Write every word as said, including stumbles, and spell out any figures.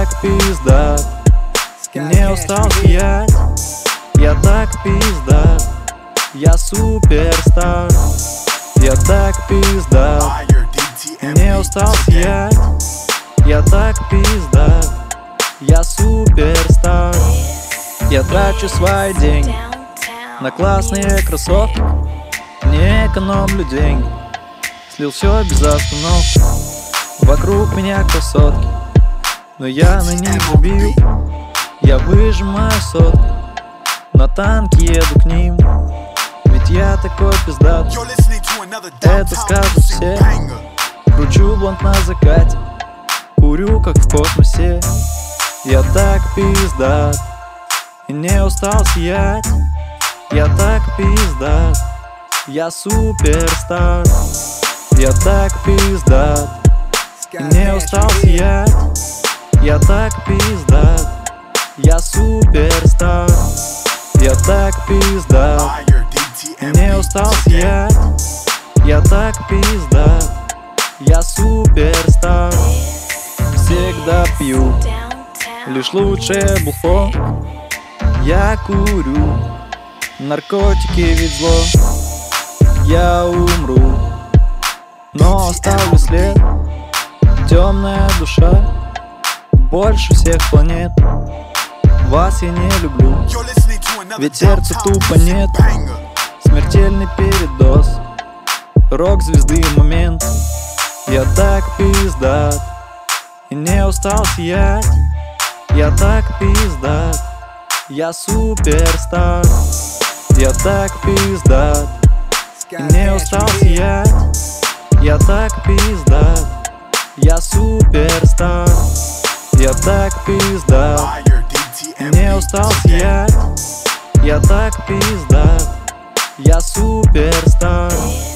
пиздат, не устал сиять. Я так пиздат, я суперстар. Я так пиздат, не устал сиять. Я так пиздат, я суперстар. Я трачу свои деньги на классные кроссовки, не экономлю деньги, слил все без остановки. Вокруг меня красотки, но я на них забил. Я выжимаю сотку, на танке еду к ним, ведь я такой пиздат. Это скажут все. Кручу блонд на закате, курю как в космосе. Я так пиздат и не устал сиять. Я так пиздат, я суперстар. Я так пиздат и не устал сиять. Я так пиздат, я суперстар. Я так пиздат и не устал сиять. Я так пиздат, я суперстар. Всегда пью лишь лучшее бухло. Я курю наркотики, ведь зло. Я умру, но оставлю след. Темная душа больше всех планет. Вас я не люблю, ведь сердца тупо нет. Смертельный передоз, рок-звезды момент. Я так пиздат и не устал сиять. Я так пиздат, я суперстар. Я так пиздат и не устал сиять. Я так пиздат, я суперстар. Я так пиздат и не устал сиять. Я так пиздат, я суперстар.